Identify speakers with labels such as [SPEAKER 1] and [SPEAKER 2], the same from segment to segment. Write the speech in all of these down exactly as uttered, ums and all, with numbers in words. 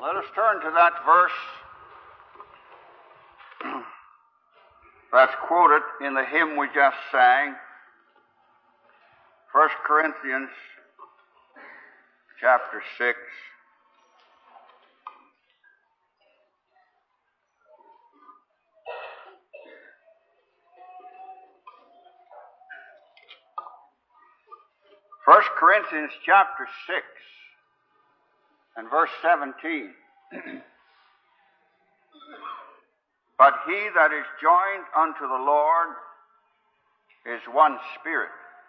[SPEAKER 1] Let us turn to that verse that's quoted in the hymn we just sang, First Corinthians chapter six. First Corinthians chapter six and verse seventeen. But he that is joined unto the Lord is one spirit.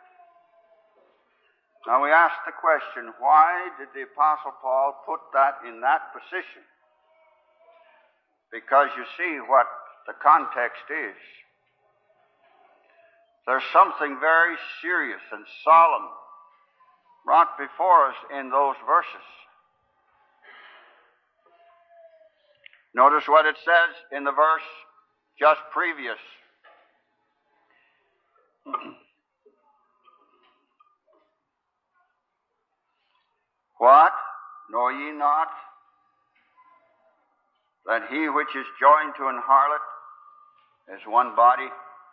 [SPEAKER 1] Now we ask the question, why did the Apostle Paul put that in that position? Because you see what the context is. There's something very serious and solemn brought before us in those verses. Notice what it says in the verse just previous. What? Know ye not that he which is joined to an harlot is one body?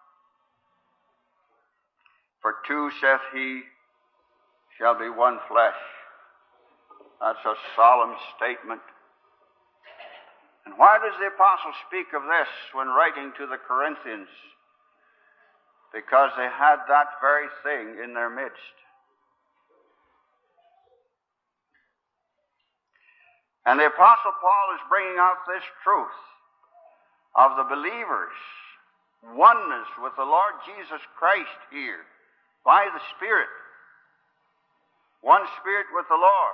[SPEAKER 1] For two, saith he, shall be one flesh. That's a solemn statement. And why does the apostle speak of this when writing to the Corinthians? Because they had that very thing in their midst. And the apostle Paul is bringing out this truth of the believers' oneness with the Lord Jesus Christ here by the Spirit. One Spirit with the Lord.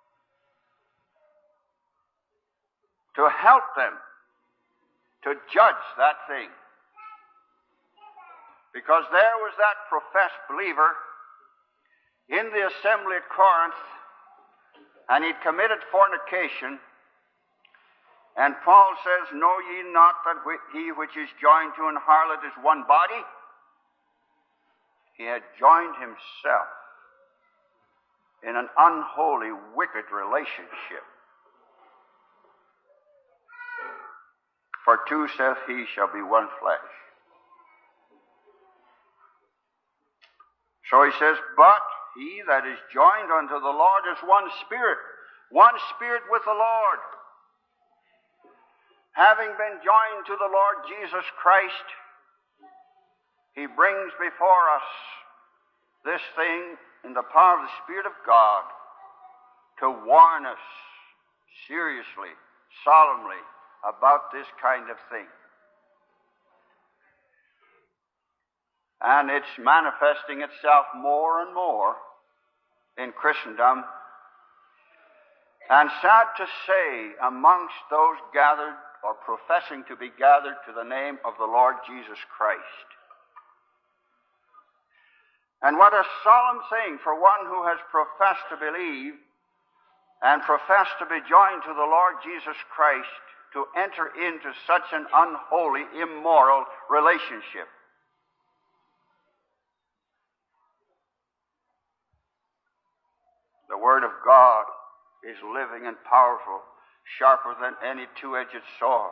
[SPEAKER 1] To help them to judge that thing. Because there was that professed believer in the assembly at Corinth, and he'd committed fornication, and Paul says, know ye not that he which is joined to an harlot is one body? He had joined himself in an unholy, wicked relationship. For two, saith he, shall be one flesh. So he says, but he that is joined unto the Lord is one spirit. One spirit with the Lord. Having been joined to the Lord Jesus Christ, he brings before us this thing in the power of the Spirit of God to warn us seriously, solemnly, about this kind of thing. And it's manifesting itself more and more in Christendom. And sad to say, amongst those gathered or professing to be gathered to the name of the Lord Jesus Christ. And what a solemn thing for one who has professed to believe and professed to be joined to the Lord Jesus Christ to enter into such an unholy, immoral relationship. The Word of God is living and powerful, sharper than any two-edged sword.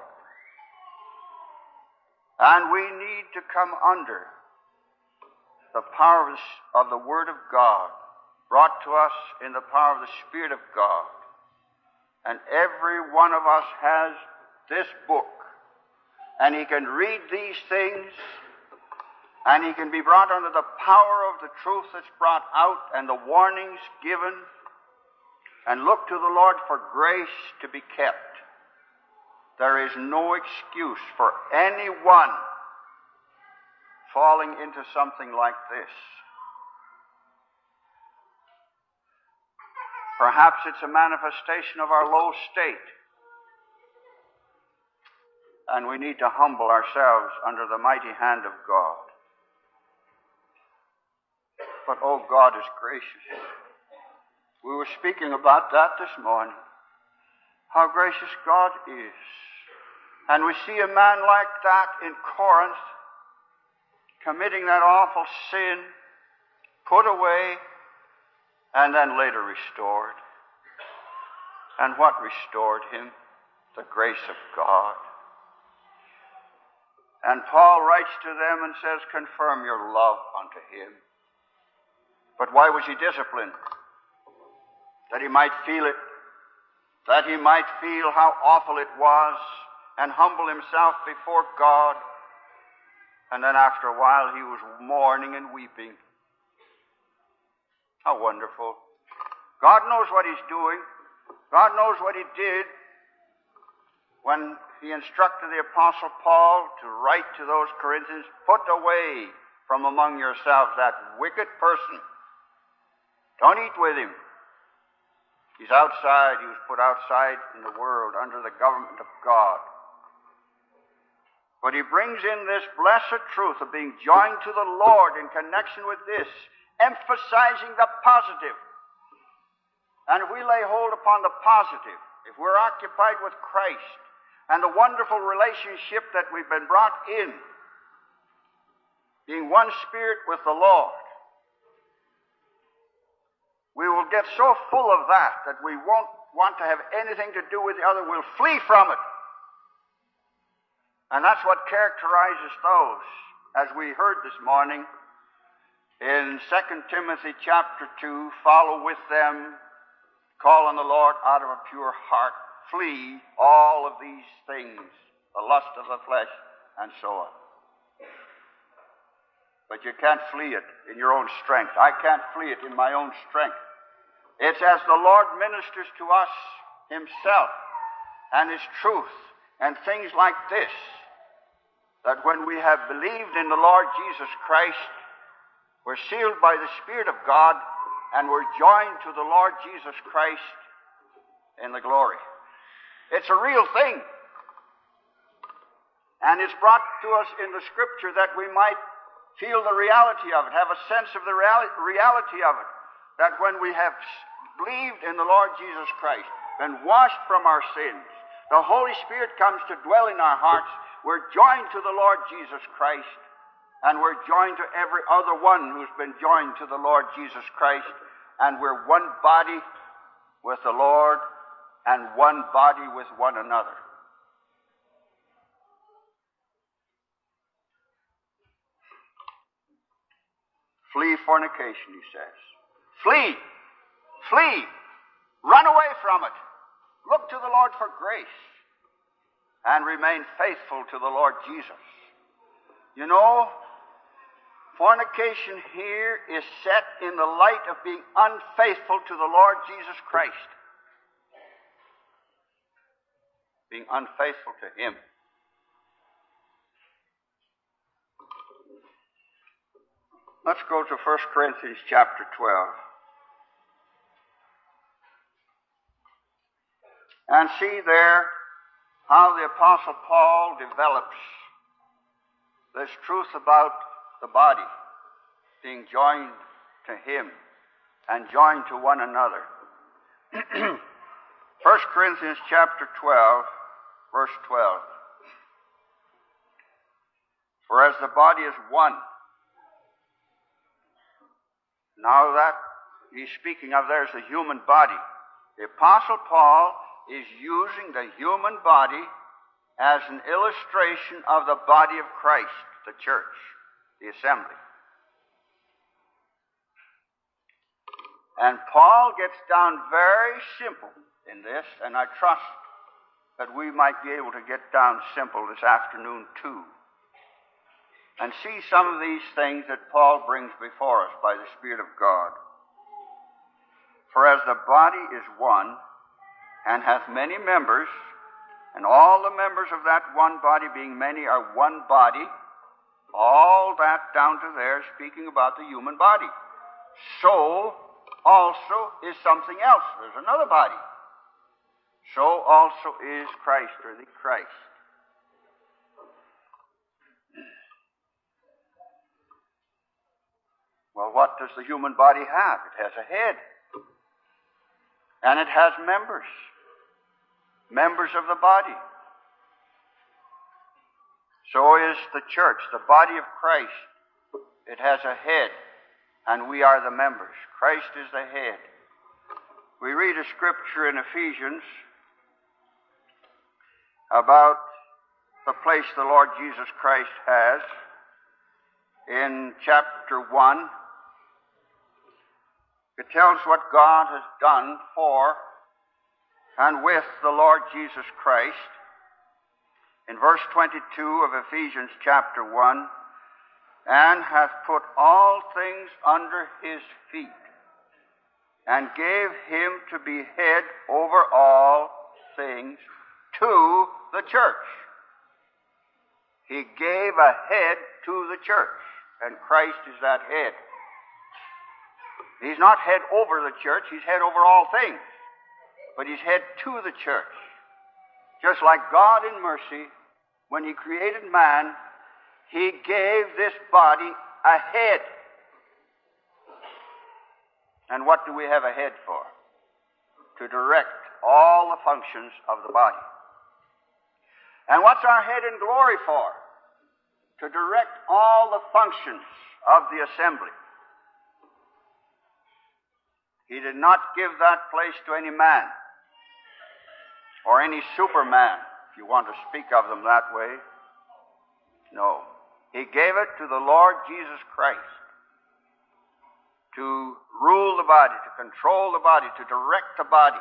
[SPEAKER 1] And we need to come under the power of the Word of God, brought to us in the power of the Spirit of God. And every one of us has this book, and he can read these things, and he can be brought under the power of the truth that's brought out and the warnings given, and look to the Lord for grace to be kept. There is no excuse for anyone falling into something like this. Perhaps it's a manifestation of our low state. And we need to humble ourselves under the mighty hand of God. But oh, God is gracious. We were speaking about that this morning. How gracious God is. And we see a man like that in Corinth committing that awful sin, put away, and then later restored. And what restored him? The grace of God. And Paul writes to them and says, confirm your love unto him. But why was he disciplined? That he might feel it. That he might feel how awful it was and humble himself before God. And then after a while he was mourning and weeping. How wonderful. God knows what he's doing. God knows what he did when he instructed the Apostle Paul to write to those Corinthians, put away from among yourselves that wicked person. Don't eat with him. He's outside. He was put outside in the world under the government of God. But he brings in this blessed truth of being joined to the Lord in connection with this, emphasizing the positive. And if we lay hold upon the positive, if we're occupied with Christ and the wonderful relationship that we've been brought in, being one spirit with the Lord, we will get so full of that that we won't want to have anything to do with the other. We'll flee from it. And that's what characterizes those, as we heard this morning in Second Timothy chapter two, follow with them, call on the Lord out of a pure heart, flee all of these things, the lust of the flesh, and so on. But you can't flee it in your own strength. I can't flee it in my own strength. It's as the Lord ministers to us himself and his truth and things like this, that when we have believed in the Lord Jesus Christ, we're sealed by the Spirit of God, and we're joined to the Lord Jesus Christ in the glory. It's a real thing. And it's brought to us in the Scripture that we might feel the reality of it, have a sense of the reality of it, that when we have believed in the Lord Jesus Christ, been washed from our sins, the Holy Spirit comes to dwell in our hearts, we're joined to the Lord Jesus Christ, and we're joined to every other one who's been joined to the Lord Jesus Christ, and we're one body with the Lord and one body with one another. Flee fornication, he says. Flee! Flee! Run away from it. Look to the Lord for grace and remain faithful to the Lord Jesus. You know, fornication here is set in the light of being unfaithful to the Lord Jesus Christ. Being unfaithful to him. Let's go to First Corinthians chapter twelve. And see there how the Apostle Paul develops this truth about the body being joined to him and joined to one another. First Corinthians chapter twelve, verse twelve. For as the body is one. Now that he's speaking of, there's the human body. The Apostle Paul is using the human body as an illustration of the body of Christ, the church, the assembly. And Paul gets down very simple in this, and I trust that we might be able to get down simple this afternoon too, and see some of these things that Paul brings before us by the Spirit of God. For as the body is one, and hath many members, and all the members of that one body being many are one body, all that down to there speaking about the human body. So also is something else. There's another body. So also is Christ, or the Christ. Well, what does the human body have? It has a head. And it has members. Members of the body. So is the church, the body of Christ. It has a head, and we are the members. Christ is the head. we read a scripture in Ephesians about the place the Lord Jesus Christ has in chapter one. It tells what God has done for and with the Lord Jesus Christ. In verse twenty-two of Ephesians chapter one, and hath put all things under his feet, and gave him to be head over all things to the church. He gave a head to the church, and Christ is that head. He's not head over the church, he's head over all things, but he's head to the church. Just like God in mercy, when he created man, he gave this body a head. And what do we have a head for? To direct all the functions of the body. And what's our head in glory for? To direct all the functions of the assembly. He did not give that place to any man or any superman, if you want to speak of them that way. No. He gave it to the Lord Jesus Christ to rule the body, to control the body, to direct the body,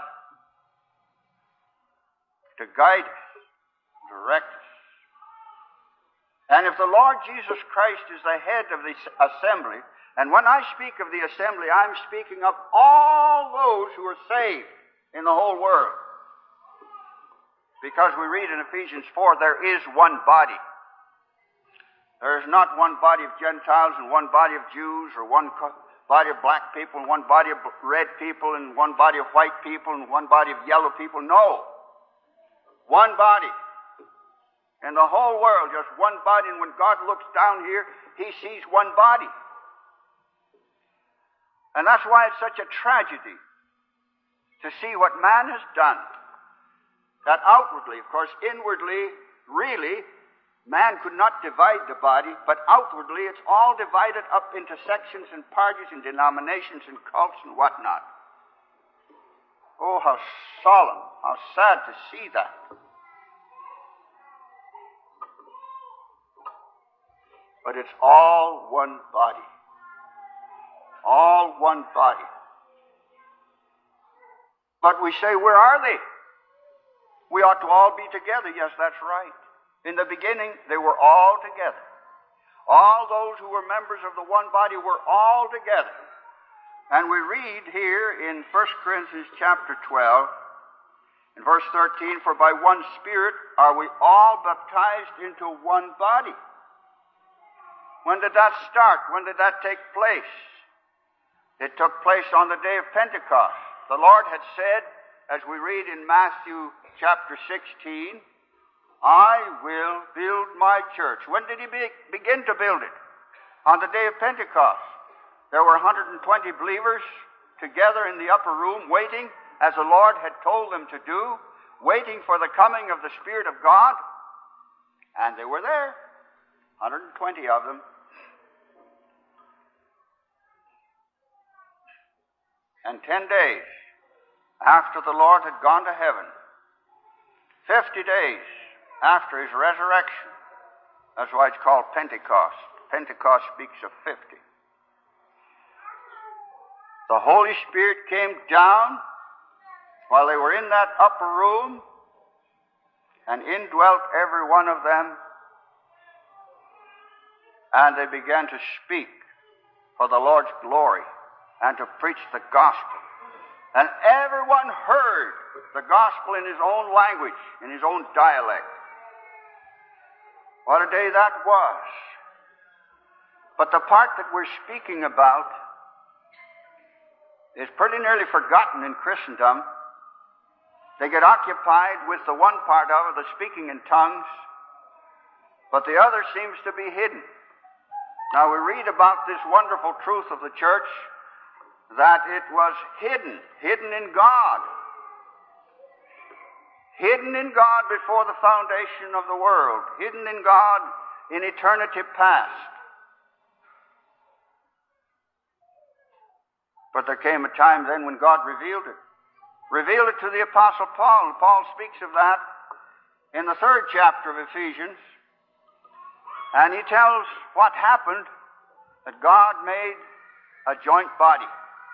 [SPEAKER 1] to guide us, direct us. And if the Lord Jesus Christ is the head of the assembly, and when I speak of the assembly, I'm speaking of all those who are saved in the whole world. Because we read in Ephesians four, there is one body. There is not one body of Gentiles and one body of Jews, or one body of black people and one body of red people and one body of white people and one body of yellow people. No. One body. In the whole world, just one body. And when God looks down here, he sees one body. And that's why it's such a tragedy to see what man has done. That outwardly, of course, inwardly, really, man could not divide the body, but outwardly it's all divided up into sections and parties and denominations and cults and whatnot. Oh, how solemn, how sad to see that. But it's all one body. All one body. But we say, where are they? We ought to all be together. Yes, that's right. In the beginning, they were all together. All those who were members of the one body were all together. And we read here in First Corinthians chapter twelve, in verse thirteen, for by one Spirit are we all baptized into one body. When did that start? When did that take place? It took place on the day of Pentecost. The Lord had said, as we read in Matthew chapter sixteen, I will build my church. When did he be, begin to build it? On the day of Pentecost. There were one hundred twenty believers together in the upper room waiting, as the Lord had told them to do, waiting for the coming of the Spirit of God. And they were there, one hundred twenty of them. And ten days after the Lord had gone to heaven, fifty days after his resurrection, that's why it's called Pentecost. Pentecost speaks of fifty. The Holy Spirit came down while they were in that upper room and indwelt every one of them, and they began to speak for the Lord's glory and to preach the gospel. And everyone heard the gospel in his own language, in his own dialect. What a day that was. But the part that we're speaking about is pretty nearly forgotten in Christendom. They get occupied with the one part of it, the speaking in tongues, but the other seems to be hidden. Now we read about this wonderful truth of the church, that it was hidden, hidden in God. Hidden in God before the foundation of the world, hidden in God in eternity past. But there came a time then when God revealed it. revealed it to the Apostle Paul, and Paul speaks of that in the third chapter of Ephesians. And he tells what happened, that God made a joint body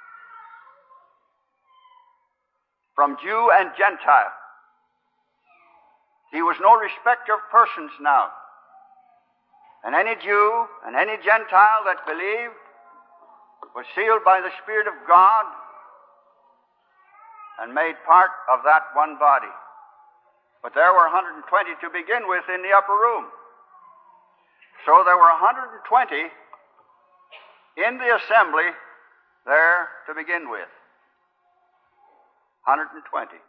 [SPEAKER 1] from Jew and Gentile. He was no respecter of persons now. And any Jew and any Gentile that believed was sealed by the Spirit of God and made part of that one body. But there were one hundred twenty to begin with in the upper room. So there were one hundred twenty in the assembly there to begin with. one hundred twenty.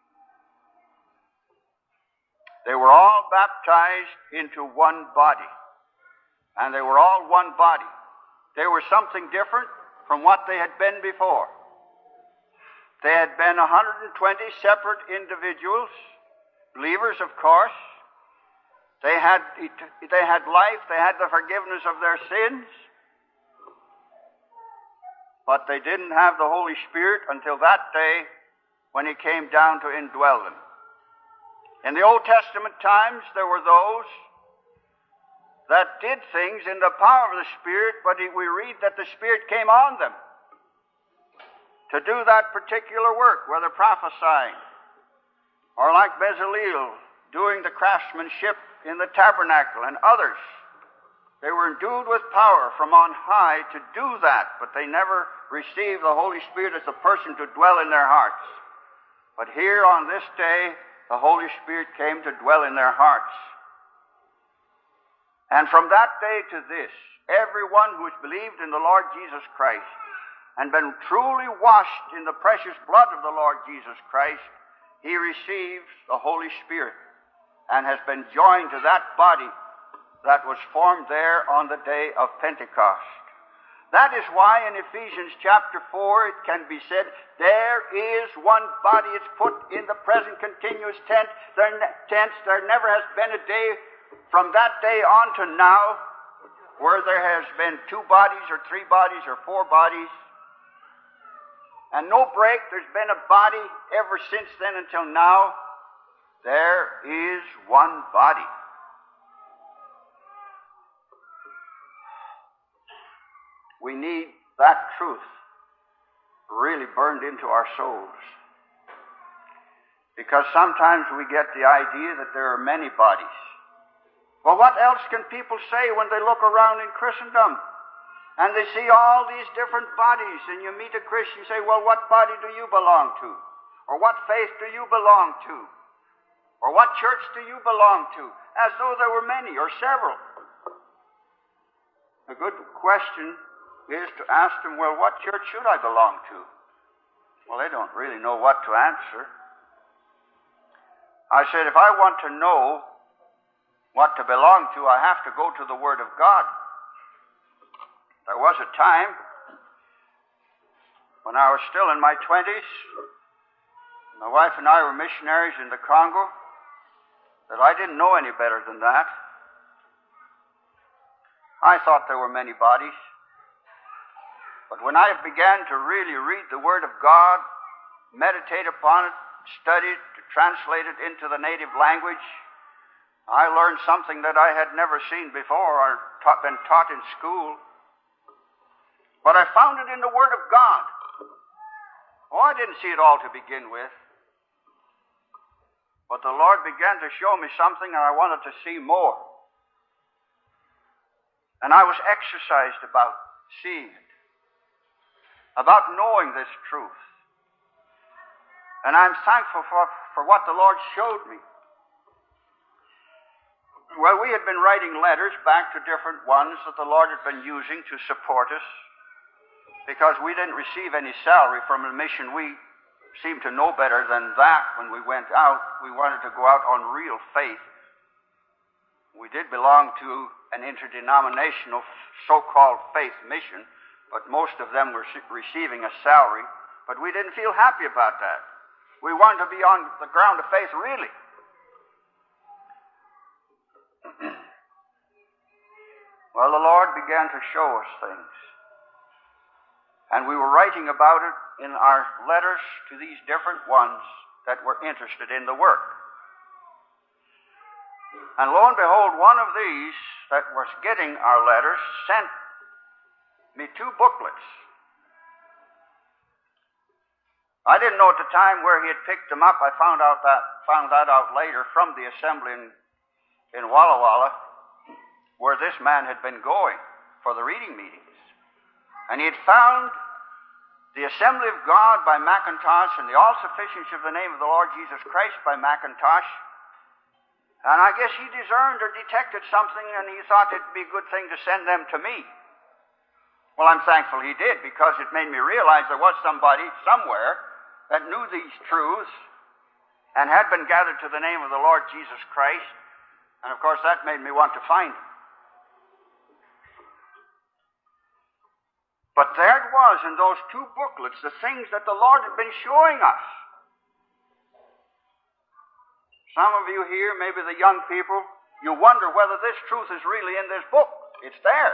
[SPEAKER 1] They were all baptized into one body. And they were all one body. They were something different from what they had been before. They had been one hundred twenty separate individuals, believers, of course. They had, they had life, they had the forgiveness of their sins, but they didn't have the Holy Spirit until that day when He came down to indwell them. In the Old Testament times, there were those that did things in the power of the Spirit, but we read that the Spirit came on them to do that particular work, whether prophesying, or like Bezaleel, doing the craftsmanship in the tabernacle, and others. They were endued with power from on high to do that, but they never received the Holy Spirit as a person to dwell in their hearts. But here on this day, the Holy Spirit came to dwell in their hearts. And from that day to this, everyone who has believed in the Lord Jesus Christ and been truly washed in the precious blood of the Lord Jesus Christ, he receives the Holy Spirit and has been joined to that body that was formed there on the day of Pentecost. That is why in Ephesians chapter four it can be said, there is one body. It's put in the present continuous tense. There, tense. There never has been a day from that day on to now where there has been two bodies or three bodies or four bodies. And no break. There's been a body ever since then until now. There is one body. We need that truth really burned into our souls. Because sometimes we get the idea that there are many bodies. Well, what else can people say when they look around in Christendom and they see all these different bodies, and you meet a Christian and say, well, what body do you belong to? Or what faith do you belong to? Or what church do you belong to? As though there were many or several. A good question is to ask them, well, what church should I belong to? Well, they don't really know what to answer. I said, if I want to know what to belong to, I have to go to the Word of God. There was a time when I was still in my twenties, my wife and I were missionaries in the Congo, that I didn't know any better than that. I thought there were many bodies. But when I began to really read the Word of God, meditate upon it, study it, to translate it into the native language, I learned something that I had never seen before or taught, been taught in school. But I found it in the Word of God. Oh, I didn't see it all to begin with. But the Lord began to show me something, and I wanted to see more. And I was exercised about seeing it, about knowing this truth. And I'm thankful for, for what the Lord showed me. Well, we had been writing letters back to different ones that the Lord had been using to support us, because we didn't receive any salary from a mission. We seemed to know better than that when we went out. We wanted to go out on real faith. We did belong to an interdenominational so-called faith mission, but most of them were receiving a salary. But we didn't feel happy about that. We wanted to be on the ground of faith, really. Well, the Lord began to show us things. And we were writing about it in our letters to these different ones that were interested in the work. And lo and behold, one of these that was getting our letters sent me two booklets. I didn't know at the time where he had picked them up. I found out that found that out later from the assembly in, in Walla Walla, where this man had been going for the reading meetings. And he had found the Assembly of God by Mackintosh and the All-Sufficiency of the Name of the Lord Jesus Christ by Mackintosh. And I guess he discerned or detected something, and he thought it'd be a good thing to send them to me. Well, I'm thankful he did, because it made me realize there was somebody somewhere that knew these truths and had been gathered to the name of the Lord Jesus Christ. And of course, that made me want to find him. But there it was in those two booklets, the things that the Lord had been showing us. Some of you here, maybe the young people, you wonder whether this truth is really in this book. It's there.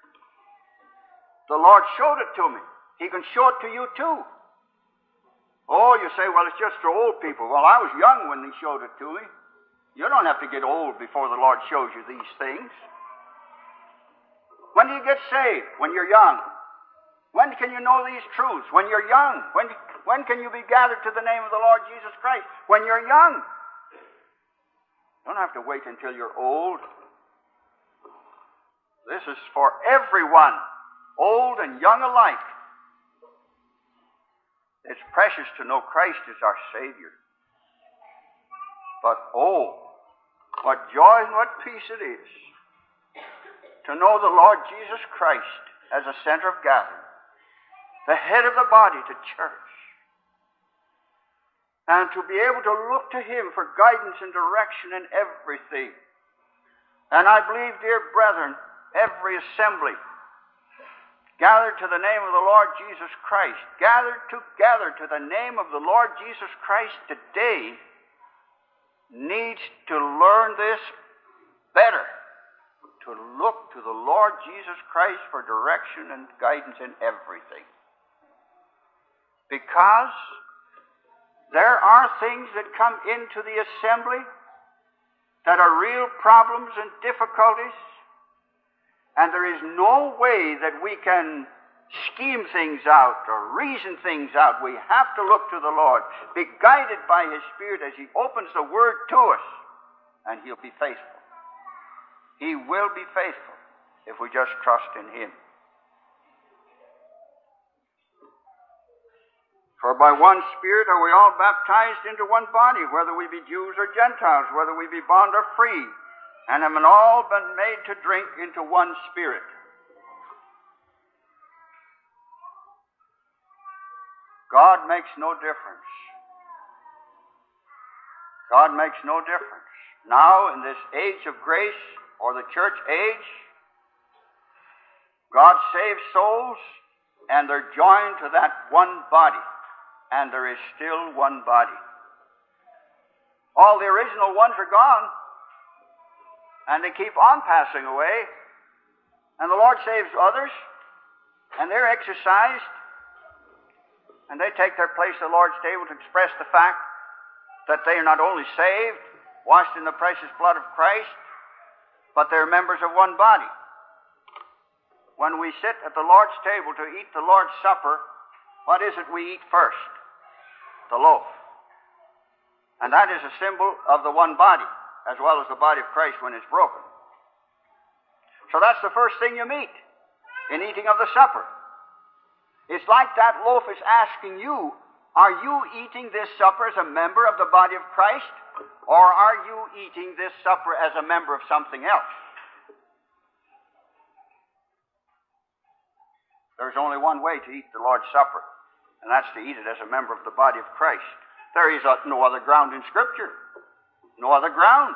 [SPEAKER 1] The Lord showed it to me. He can show it to you too. Oh, you say, well, it's just for old people. Well, I was young when he showed it to me. You don't have to get old before the Lord shows you these things. When do you get saved? When you're young. When can you know these truths? When you're young. When, when can you be gathered to the name of the Lord Jesus Christ? When you're young. You don't have to wait until you're old. This is for everyone, old and young alike. It's precious to know Christ is our Savior. But oh, what joy and what peace it is to know the Lord Jesus Christ as a center of gathering, the head of the body, to church, and to be able to look to Him for guidance and direction in everything. And I believe, dear brethren, every assembly gathered to the name of the Lord Jesus Christ, gathered together to the name of the Lord Jesus Christ today, needs to learn this better, to look to the Lord Jesus Christ for direction and guidance in everything. Because there are things that come into the assembly that are real problems and difficulties, and there is no way that we can scheme things out or reason things out. We have to look to the Lord, be guided by His Spirit as He opens the Word to us, and He'll be faithful. He will be faithful if we just trust in Him. For by one Spirit are we all baptized into one body, whether we be Jews or Gentiles, whether we be bond or free, and have all been made to drink into one Spirit. God makes no difference. God makes no difference. Now, in this age of grace, or the church age, God saves souls, and they're joined to that one body. And there is still one body. All the original ones are gone, and they keep on passing away. And the Lord saves others, and they're exercised, and they take their place at the Lord's table to express the fact that they are not only saved, washed in the precious blood of Christ, but they're members of one body. When we sit at the Lord's table to eat the Lord's Supper, what is it we eat first? The loaf. And that is a symbol of the one body, as well as the body of Christ when it's broken. So that's the first thing you meet in eating of the supper. It's like that loaf is asking you, are you eating this supper as a member of the body of Christ, or are you eating this supper as a member of something else? There's only one way to eat the Lord's Supper, and that's to eat it as a member of the body of Christ. There is no other ground in Scripture. No other ground.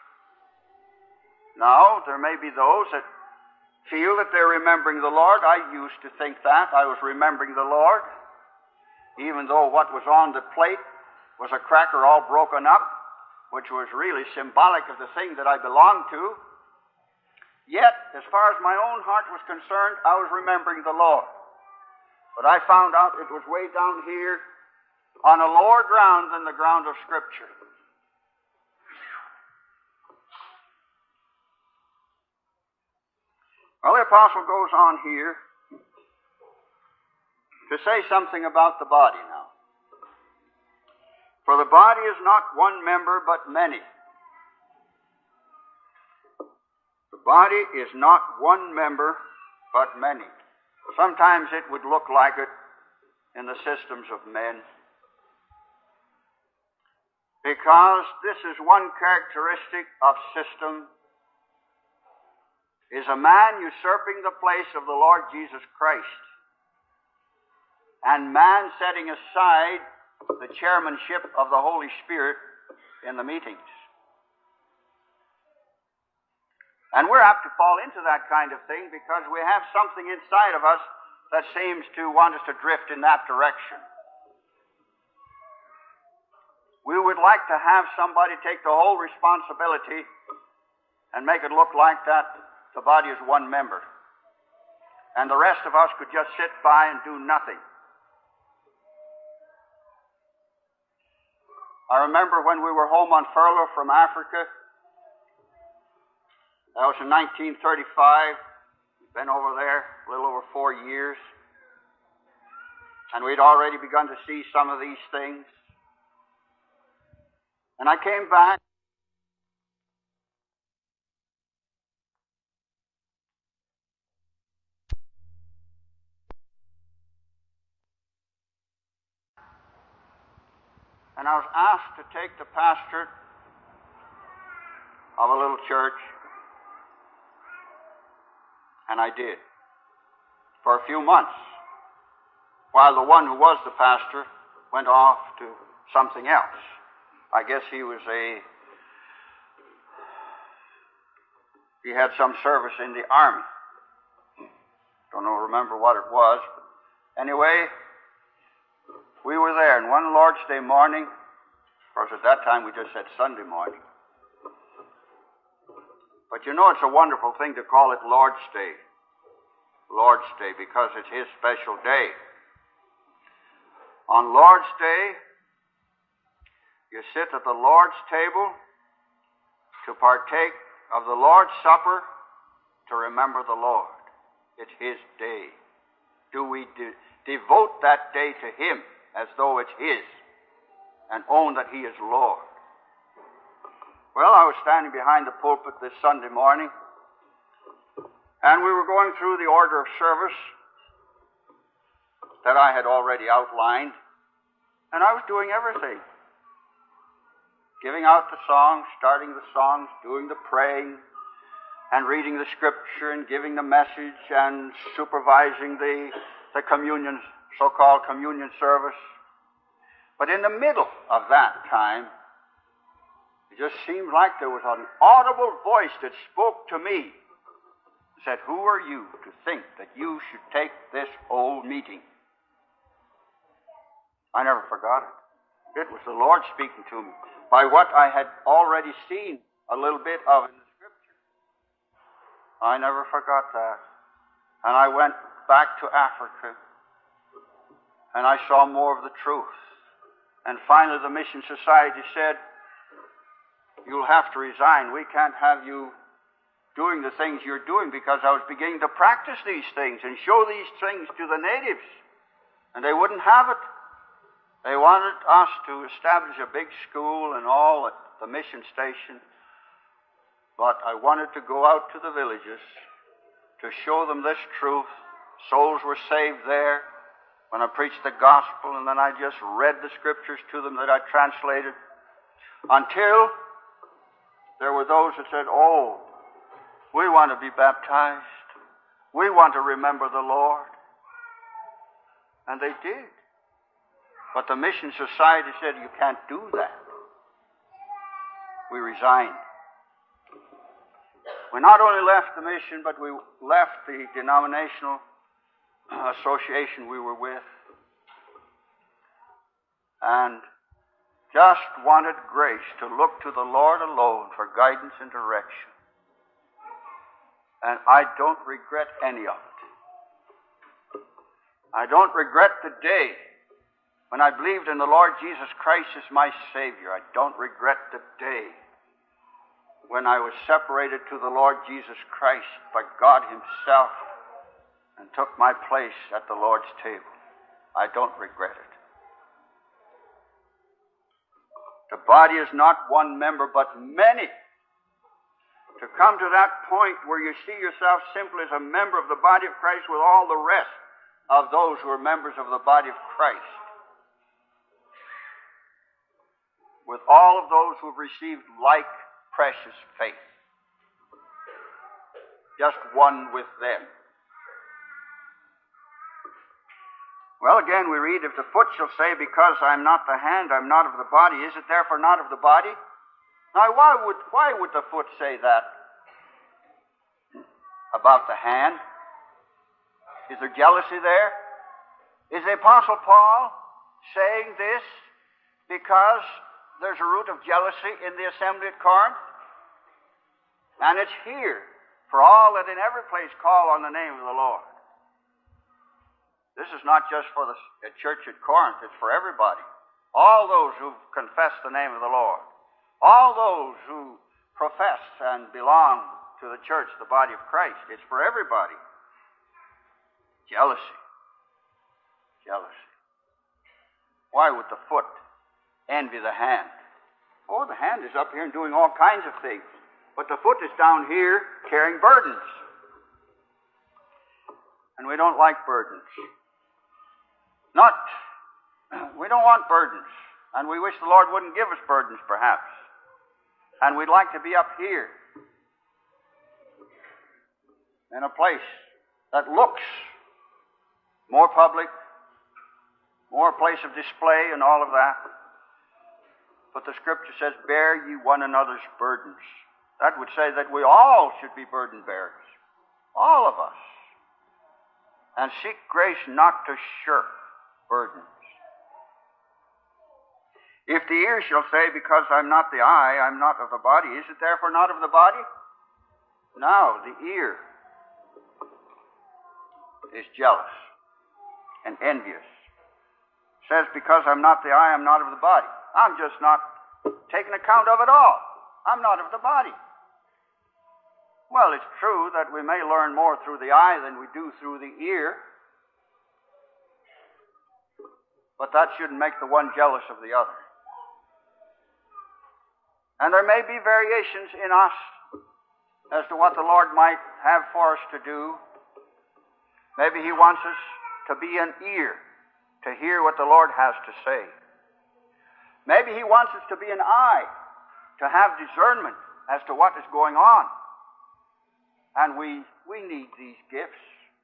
[SPEAKER 1] Now, there may be those that feel that they're remembering the Lord. I used to think that. I was remembering the Lord, even though what was on the plate was a cracker all broken up, which was really symbolic of the thing that I belonged to. Yet, as far as my own heart was concerned, I was remembering the Lord. But I found out it was way down here on a lower ground than the ground of Scripture. Well, the apostle goes on here to say something about the body now. For the body is not one member, but many. The body is not one member, but many. Sometimes it would look like it in the systems of men, because this is one characteristic of system, is a man usurping the place of the Lord Jesus Christ, and man setting aside the chairmanship of the Holy Spirit in the meetings. And we're apt to fall into that kind of thing because we have something inside of us that seems to want us to drift in that direction. We would like to have somebody take the whole responsibility and make it look like that the body is one member, and the rest of us could just sit by and do nothing. I remember when we were home on furlough from Africa. That was in nineteen thirty-five. Been over there a little over four years. And we'd already begun to see some of these things. And I came back. And I was asked to take the pastor of a little church. And I did. For a few months. While the one who was the pastor went off to something else. I guess he was a... He had some service in the army. Don't know, remember what it was. But anyway, we were there. And one Lord's Day morning, of course at that time we just said Sunday morning. But you know, it's a wonderful thing to call it Lord's Day. Lord's Day, because it's His special day. On Lord's Day, you sit at the Lord's table to partake of the Lord's Supper to remember the Lord. It's His day. Do we de- devote that day to Him as though it's His and own that He is Lord? Well, I was standing behind the pulpit this Sunday morning, and we were going through the order of service that I had already outlined, and I was doing everything. Giving out the songs, starting the songs, doing the praying, and reading the Scripture, and giving the message, and supervising the, the communion, so-called communion service. But in the middle of that time, it just seemed like there was an audible voice that spoke to me. It said, "Who are you to think that you should take this old meeting?" I never forgot it. It was the Lord speaking to me by what I had already seen a little bit of in the Scripture. I never forgot that. And I went back to Africa, and I saw more of the truth. And finally the Mission Society said, "You'll have to resign. We can't have you doing the things you're doing," because I was beginning to practice these things and show these things to the natives. And they wouldn't have it. They wanted us to establish a big school and all at the mission station. But I wanted to go out to the villages to show them this truth. Souls were saved there when I preached the gospel, and then I just read the Scriptures to them that I translated, until there were those that said, "Oh, we want to be baptized. We want to remember the Lord." And they did. But the Mission Society said, "You can't do that." We resigned. We not only left the mission, but we left the denominational association we were with, and just wanted grace to look to the Lord alone for guidance and direction. And I don't regret any of it. I don't regret the day when I believed in the Lord Jesus Christ as my Savior. I don't regret the day when I was separated to the Lord Jesus Christ by God Himself and took my place at the Lord's table. I don't regret it. The body is not one member, but many. To come to that point where you see yourself simply as a member of the body of Christ with all the rest of those who are members of the body of Christ, with all of those who have received like precious faith, just one with them. Well, again, we read, if the foot shall say, because I'm not the hand, I'm not of the body, is it therefore not of the body? Now, why would, why would the foot say that about the hand? Is there jealousy there? Is the Apostle Paul saying this because there's a root of jealousy in the assembly at Corinth? And it's here for all that in every place call on the name of the Lord. This is not just for the church at Corinth, it's for everybody. All those who confess the name of the Lord. All those who profess and belong to the church, the body of Christ. It's for everybody. Jealousy. Jealousy. Why would the foot envy the hand? Oh, the hand is up here and doing all kinds of things. But the foot is down here carrying burdens. And we don't like burdens. Not, we don't want burdens. And we wish the Lord wouldn't give us burdens, perhaps. And we'd like to be up here in a place that looks more public, more a place of display and all of that. But the Scripture says, bear ye one another's burdens. That would say that we all should be burden bearers. All of us. And seek grace not to shirk burdens. If the ear shall say, because I'm not the eye, I'm not of the body, is it therefore not of the body? No, the ear is jealous and envious. Says, because I'm not the eye, I'm not of the body. I'm just not taking account of it all. I'm not of the body. Well, it's true that we may learn more through the eye than we do through the ear. But that shouldn't make the one jealous of the other. And there may be variations in us as to what the Lord might have for us to do. Maybe He wants us to be an ear to hear what the Lord has to say. Maybe He wants us to be an eye to have discernment as to what is going on. And we, we need these gifts.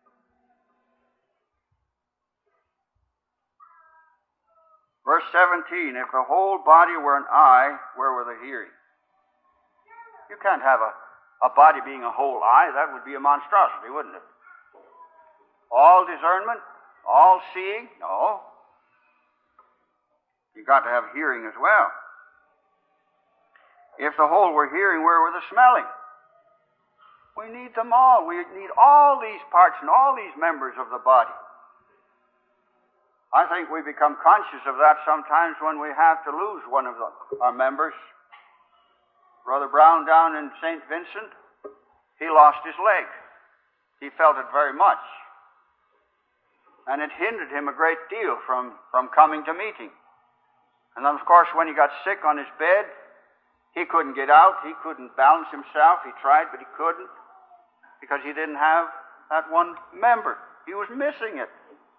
[SPEAKER 1] Verse seventeen, if the whole body were an eye, where were the hearing? You can't have a, a body being a whole eye. That would be a monstrosity, wouldn't it? All discernment? All seeing? No. You've got to have hearing as well. If the whole were hearing, where were the smelling? We need them all. We need all these parts and all these members of the body. I think we become conscious of that sometimes when we have to lose one of the, our members. Brother Brown down in Saint Vincent, he lost his leg. He felt it very much. And it hindered him a great deal from, from coming to meeting. And then, of course, when he got sick on his bed, he couldn't get out. He couldn't balance himself. He tried, but he couldn't because he didn't have that one member. He was missing it.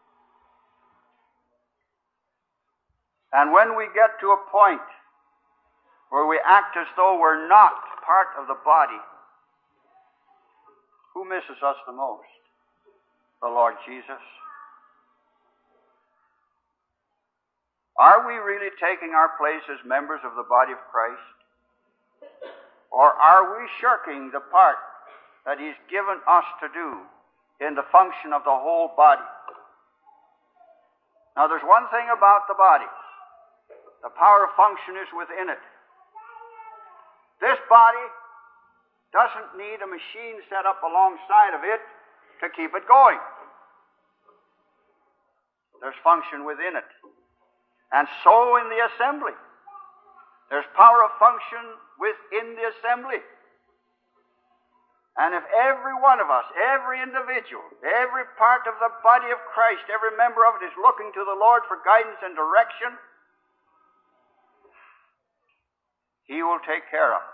[SPEAKER 1] And when we get to a point where we act as though we're not part of the body, who misses us the most? The Lord Jesus. Are we really taking our place as members of the body of Christ? Or are we shirking the part that He's given us to do in the function of the whole body? Now, there's one thing about the body. The power of function is within it. This body doesn't need a machine set up alongside of it to keep it going. there's function within it. And so in the assembly. There's power of function within the assembly. And if every one of us, every individual, every part of the body of Christ, every member of it is looking to the Lord for guidance and direction, He will take care of it.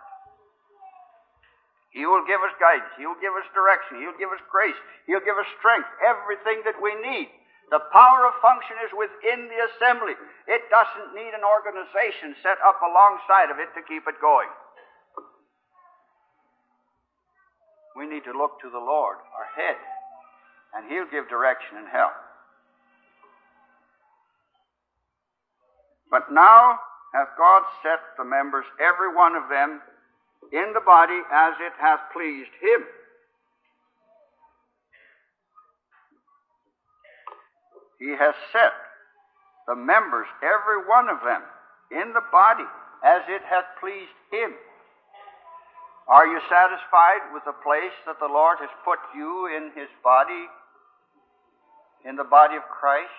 [SPEAKER 1] He will give us guidance. He will give us direction. He'll give us grace. He'll give us strength. Everything that we need. The power of function is within the assembly. It doesn't need an organization set up alongside of it to keep it going. We need to look to the Lord, our head, and He'll give direction and help. But now hath God set the members, every one of them, in the body as it hath pleased Him. He has set the members, every one of them, in the body as it hath pleased Him. Are you satisfied with the place that the Lord has put you in His body, in the body of Christ?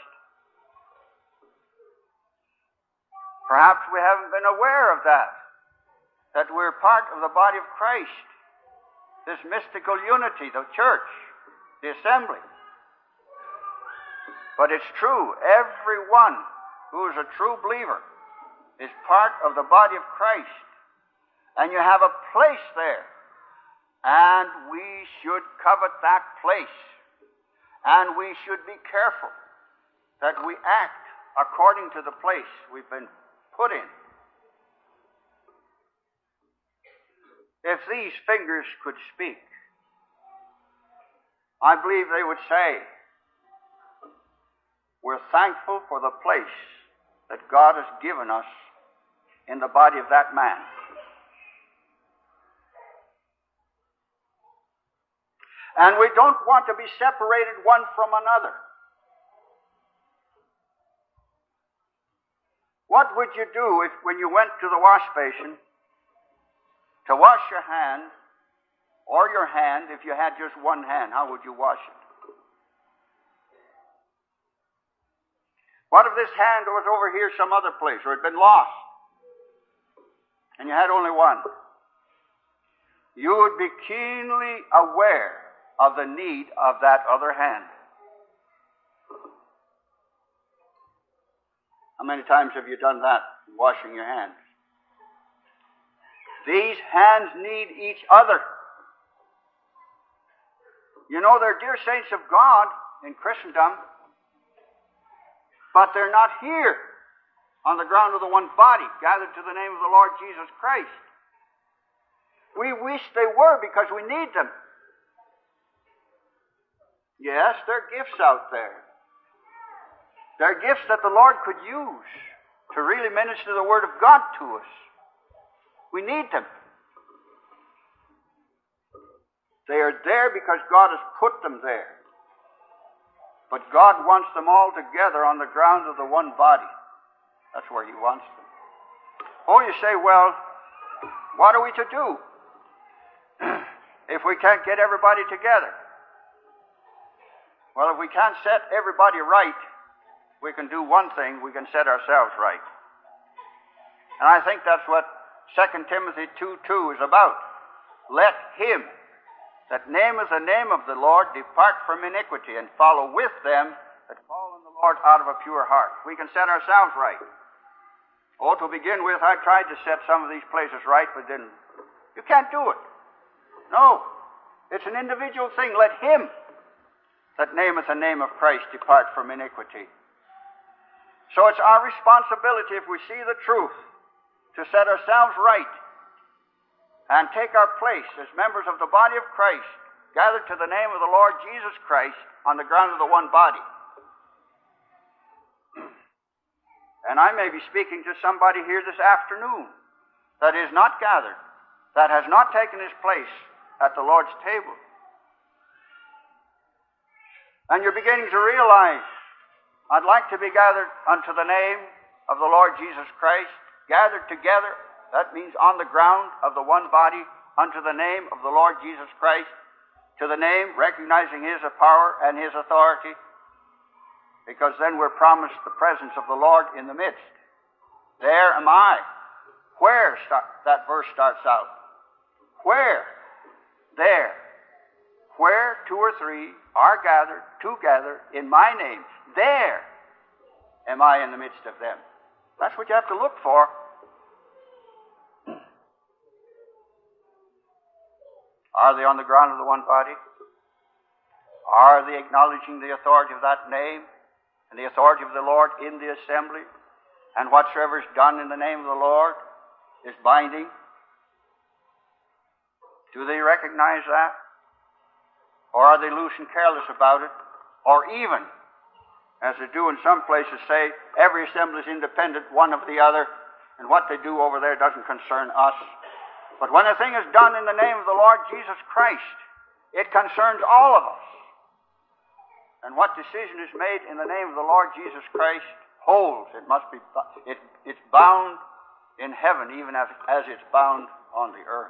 [SPEAKER 1] Perhaps we haven't been aware of that, that we're part of the body of Christ, this mystical unity, the church, the assembly. But it's true, everyone who is a true believer is part of the body of Christ. And you have a place there. And we should covet that place. And we should be careful that we act according to the place we've been put in. If these fingers could speak, I believe they would say, we're thankful for the place that God has given us in the body of that man. And we don't want to be separated one from another. What would you do if, when you went to the wash basin to wash your hand, or your hand, if you had just one hand, how would you wash it? What if this hand was over here some other place, or had been lost, and you had only one? You would be keenly aware of the need of that other hand. How many times have you done that, washing your hands? These hands need each other. You know, they're dear saints of God in Christendom, but they're not here on the ground of the one body, gathered to the name of the Lord Jesus Christ. We wish they were because we need them. Yes, there are gifts out there. There are gifts that the Lord could use to really minister the Word of God to us. We need them. They are there because God has put them there. But God wants them all together on the ground of the one body. That's where He wants them. Oh, you say, well, what are we to do if we can't get everybody together? Well, if we can't set everybody right, we can do one thing, we can set ourselves right. And I think that's what Second Timothy two two is about. Let him that nameth the name of the Lord depart from iniquity, and follow with them that call on the Lord out of a pure heart. We can set ourselves right. Oh, to begin with, I tried to set some of these places right, but didn't. You can't do it. No. It's an individual thing. Let him that nameth the name of Christ depart from iniquity. So it's our responsibility, if we see the truth, to set ourselves right and take our place as members of the body of Christ, gathered to the name of the Lord Jesus Christ on the ground of the one body. And I may be speaking to somebody here this afternoon that is not gathered, that has not taken his place at the Lord's table. And you're beginning to realize, I'd like to be gathered unto the name of the Lord Jesus Christ, gathered together, that means on the ground of the one body, unto the name of the Lord Jesus Christ, to the name, recognizing His power and His authority. because then we're promised the presence of the Lord in the midst. There am I. Where start, that verse starts out? Where? There. Where two or three are gathered together in my name, there am I in the midst of them. That's what you have to look for. Are they on the ground of the one body? Are they acknowledging the authority of that name and the authority of the Lord in the assembly? And whatsoever is done in the name of the Lord is binding? Do they recognize that? Or are they loose and careless about it? Or even, as they do in some places, say, every assembly is independent one of the other, and what they do over there doesn't concern us. But when a thing is done in the name of the Lord Jesus Christ, it concerns all of us. And what decision is made in the name of the Lord Jesus Christ holds. It must be, it, it's bound in heaven, even as, as it's bound on the earth.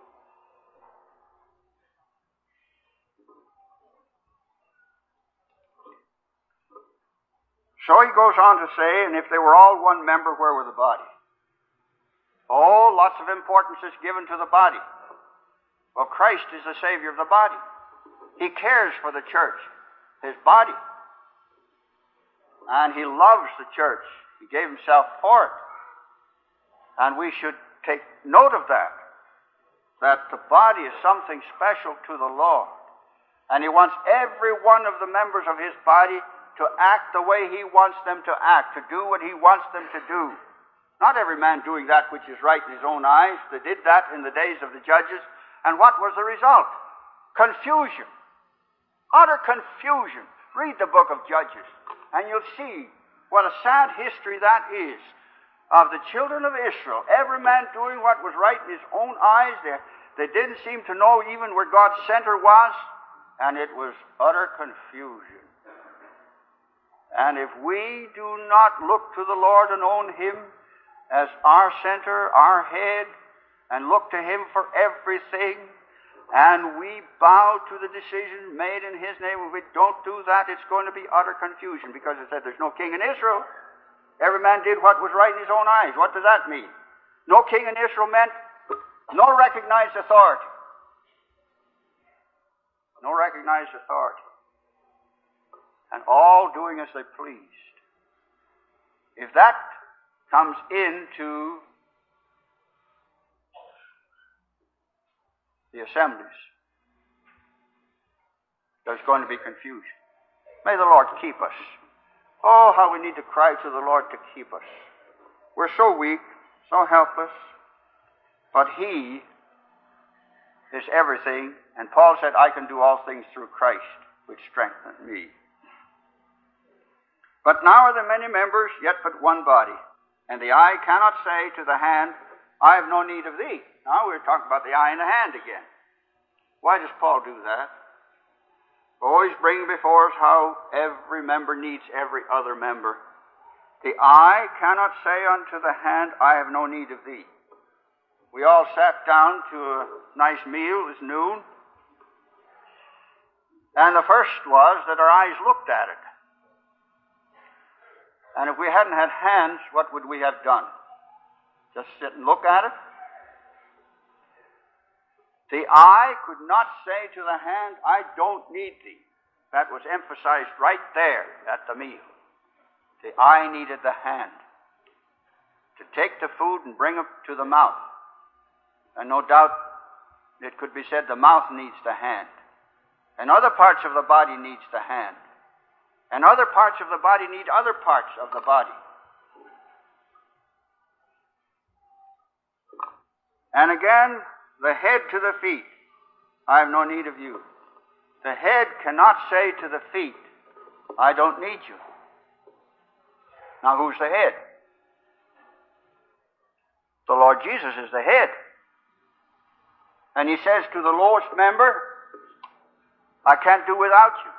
[SPEAKER 1] So he goes on to say, and if they were all one member, where were the body? Oh, lots of importance is given to the body. Well, Christ is the Savior of the body. He cares for the church, his body. And he loves the church. He gave himself for it. And we should take note of that, that the body is something special to the Lord. And he wants every one of the members of his body to act the way he wants them to act, to do what he wants them to do. Not every man doing that which is right in his own eyes. They did that in the days of the judges. And what was the result? Confusion. Utter confusion. Read the book of Judges, and you'll see what a sad history that is of the children of Israel. Every man doing what was right in his own eyes. They, they didn't seem to know even where God's center was, and it was utter confusion. And if we do not look to the Lord and own him as our center, our head, and look to him for everything, and we bow to the decision made in his name, if we don't do that, it's going to be utter confusion, because it said there's no king in Israel. Every man did what was right in his own eyes. What does that mean? No king in Israel meant no recognized authority. No recognized authority. And all doing as they pleased. If that comes into the assemblies, there's going to be confusion. May the Lord keep us. Oh, how we need to cry to the Lord to keep us. We're so weak, so helpless, but he is everything. And Paul said, I can do all things through Christ, which strengtheneth me. But now are there many members, yet but one body. And the eye cannot say to the hand, I have no need of thee. Now we're talking about the eye and the hand again. Why does Paul do that? Always bring before us how every member needs every other member. The eye cannot say unto the hand, I have no need of thee. We all sat down to a nice meal this noon, and the first was that our eyes looked at it. And if we hadn't had hands, what would we have done? Just sit and look at it? The eye could not say to the hand, I don't need thee. That was emphasized right there at the meal. The eye needed the hand to take the food and bring it to the mouth. And no doubt it could be said the mouth needs the hand. And other parts of the body needs the hand. And other parts of the body need other parts of the body. And again, the head to the feet, I have no need of you. The head cannot say to the feet, I don't need you. Now who's the head? The Lord Jesus is the head. And he says to the lowest member, I can't do without you.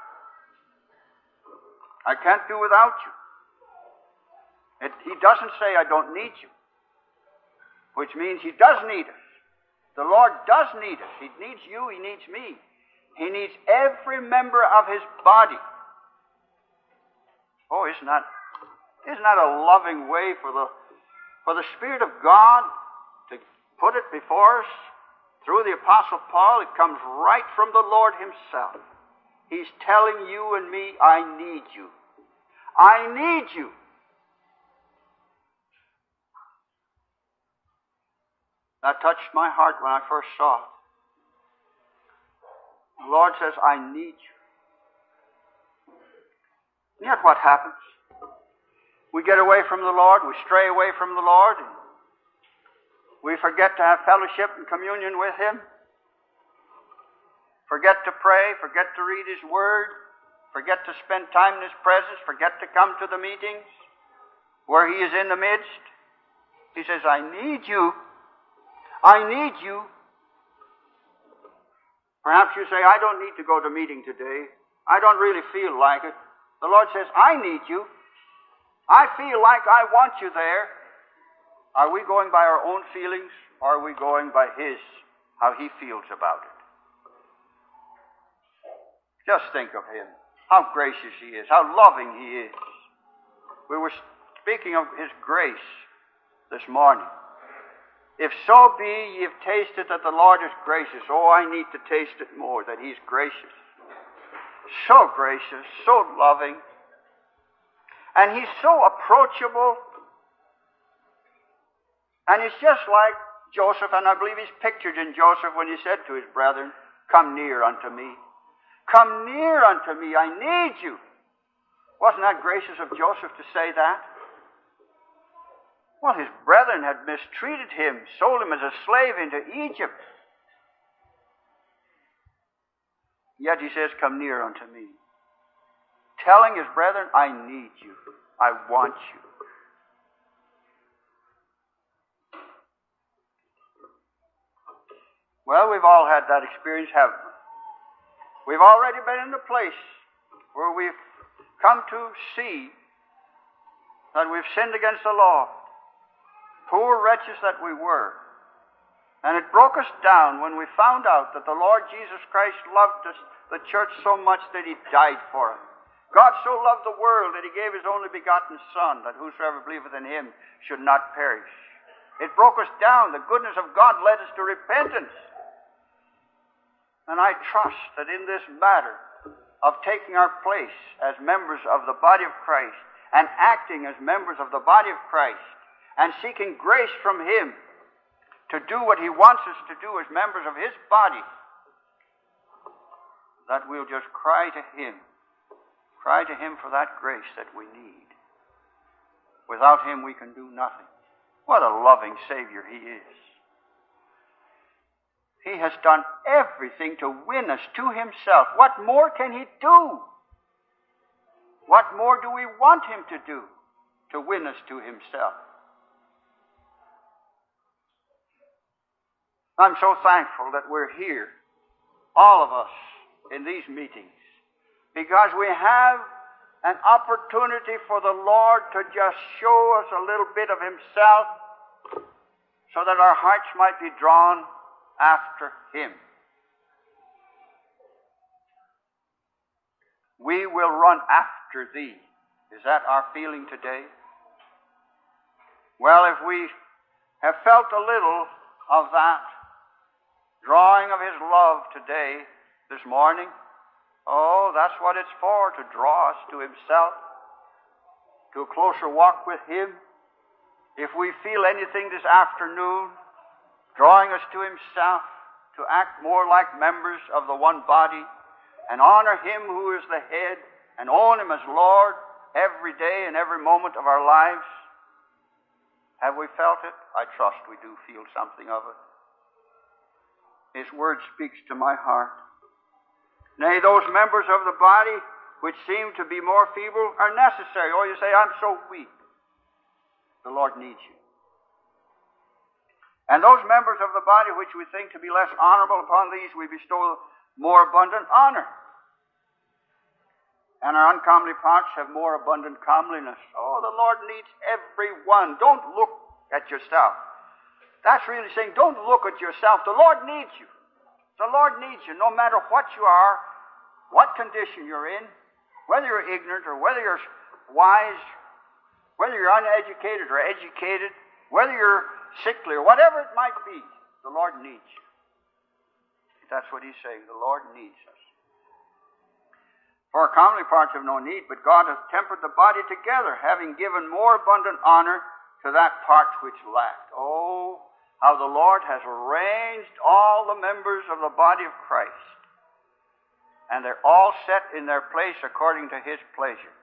[SPEAKER 1] I can't do without you. It, he doesn't say, I don't need you, which means he does need us. The Lord does need us. He needs you, he needs me. He needs every member of his body. Oh, isn't that, isn't that a loving way for the, for the Spirit of God to put it before us? Through the Apostle Paul, it comes right from the Lord Himself. He's telling you and me, I need you. I need you. That touched my heart when I first saw it. The Lord says, I need you. And yet what happens? We get away from the Lord, we stray away from the Lord, and we forget to have fellowship and communion with Him, forget to pray, forget to read His Word, forget to spend time in His presence, forget to come to the meetings where He is in the midst. He says, I need you. I need you. Perhaps you say, I don't need to go to meeting today. I don't really feel like it. The Lord says, I need you. I feel like I want you there. Are we going by our own feelings, or are we going by His, how He feels about it? Just think of Him, how gracious He is, how loving He is. We were speaking of His grace this morning. If so be ye have tasted that the Lord is gracious, oh, I need to taste it more, that He's gracious. So gracious, so loving. And He's so approachable. And it's just like Joseph, and I believe He's pictured in Joseph when He said to his brethren, come near unto me. Come near unto me, I need you. Wasn't that gracious of Joseph to say that? Well, his brethren had mistreated him, sold him as a slave into Egypt. Yet he says, come near unto me. Telling his brethren, I need you. I want you. Well, we've all had that experience, haven't we? We've already been in the place where we've come to see that we've sinned against the law. Poor wretches that we were. And it broke us down when we found out that the Lord Jesus Christ loved us, the church, so much that He died for it. God so loved the world that He gave His only begotten Son, that whosoever believeth in Him should not perish. It broke us down. The goodness of God led us to repentance. And I trust that in this matter of taking our place as members of the body of Christ and acting as members of the body of Christ and seeking grace from Him to do what He wants us to do as members of His body, that we'll just cry to Him, cry to Him for that grace that we need. Without Him we can do nothing. What a loving Savior He is. He has done everything to win us to Himself. What more can He do? What more do we want Him to do to win us to Himself? I'm so thankful that we're here, all of us, in these meetings, because we have an opportunity for the Lord to just show us a little bit of Himself so that our hearts might be drawn after Him. We will run after Thee. Is that our feeling today? Well, if we have felt a little of that drawing of His love today, this morning, oh, that's what it's for, to draw us to Himself, to a closer walk with Him. If we feel anything this afternoon, drawing us to Himself, to act more like members of the one body, and honor Him who is the head, and own Him as Lord every day and every moment of our lives, have we felt it? I trust we do feel something of it. His word speaks to my heart. Nay, those members of the body which seem to be more feeble are necessary. Or you say, I'm so weak. The Lord needs you. And those members of the body which we think to be less honorable, upon these we bestow more abundant honor. And our uncomely parts have more abundant comeliness. Oh, the Lord needs everyone. Don't look at yourself. That's really saying, don't look at yourself. The Lord needs you. The Lord needs you, no matter what you are, what condition you're in, whether you're ignorant or whether you're wise, whether you're uneducated or educated, whether you're sickly or whatever it might be, the Lord needs you. That's what he's saying. The Lord needs us. For commonly parts have no need, but God hath tempered the body together, having given more abundant honor to that part which lacked. Oh, how the Lord has arranged all the members of the body of Christ. And they're all set in their place according to his pleasure.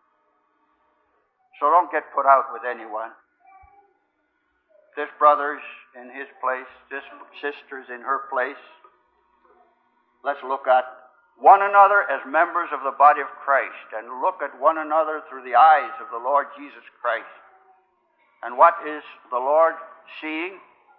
[SPEAKER 1] So don't get put out with anyone. This brother's in his place, this sister's in her place. Let's look at one another as members of the body of Christ, and look at one another through the eyes of the Lord Jesus Christ. And what is the Lord seeing?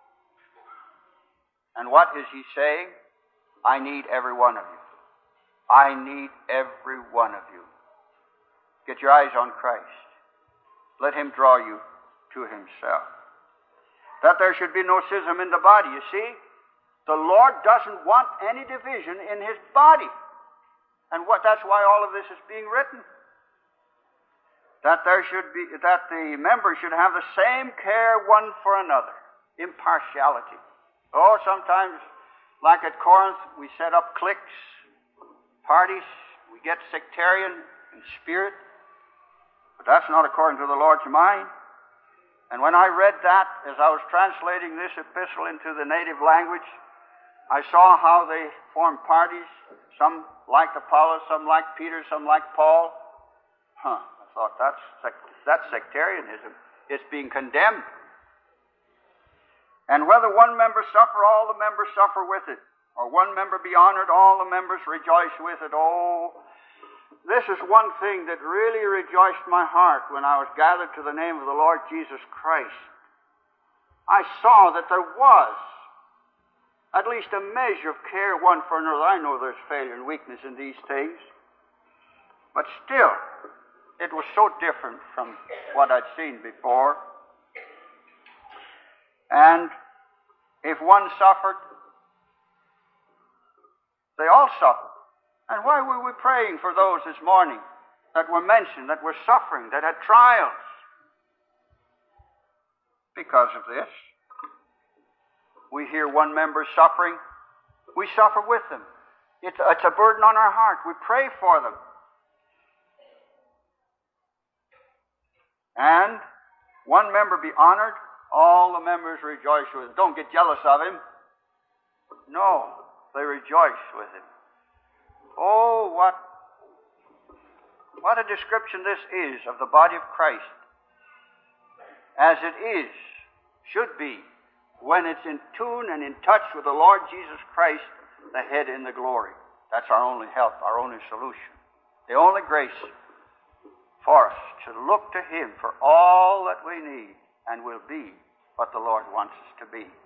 [SPEAKER 1] And what is he saying? I need every one of you. I need every one of you. Get your eyes on Christ. Let him draw you to himself. That there should be no schism in the body. You see, the Lord doesn't want any division in his body. And what, that's why all of this is being written. That there should be, that the members should have the same care one for another. Impartiality. Oh, sometimes, like at Corinth, we set up cliques, parties, we get sectarian in spirit. But that's not according to the Lord's mind. And when I read that, as I was translating this epistle into the native language, I saw how they formed parties. Some liked Apollos, some liked Peter, some liked Paul. Huh, I thought, that's, sec- that's sectarianism. It's being condemned. And whether one member suffer, all the members suffer with it. Or one member be honored, all the members rejoice with it. Oh, this is one thing that really rejoiced my heart when I was gathered to the name of the Lord Jesus Christ. I saw that there was at least a measure of care one for another. I know there's failure and weakness in these things. But still, it was so different from what I'd seen before. And if one suffered, they all suffered. And why were we praying for those this morning that were mentioned, that were suffering, that had trials? Because of this. We hear one member suffering, we suffer with them. It's, it's a burden on our heart. We pray for them. And one member be honored, all the members rejoice with him. Don't get jealous of him. No, they rejoice with him. Oh, what, what a description this is of the body of Christ, as it is, should be, when it's in tune and in touch with the Lord Jesus Christ, the head in the glory. That's our only help, our only solution. The only grace for us to look to him for all that we need and will be what the Lord wants us to be.